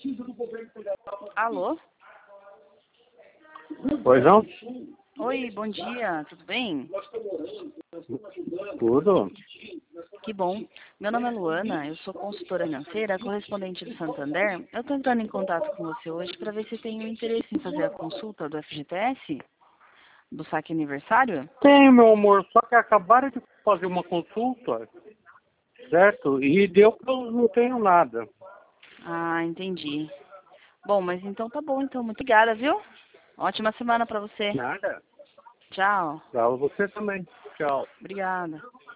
Alô? Pois não? Oi, bom dia, tudo bem? Tudo? Que bom. Meu nome é Luana, eu sou consultora financeira, correspondente do Santander. Eu estou entrando em contato com você hoje para ver se tem um interesse em fazer a consulta do FGTS, do saque aniversário. Tem, meu amor, só que acabaram de fazer uma consulta, certo? E deu que eu não tenho nada. Ah, entendi. Bom, mas então tá bom, então. Muito obrigada, viu? Ótima semana para você. Nada? Tchau. Pra você também. Tchau. Obrigada.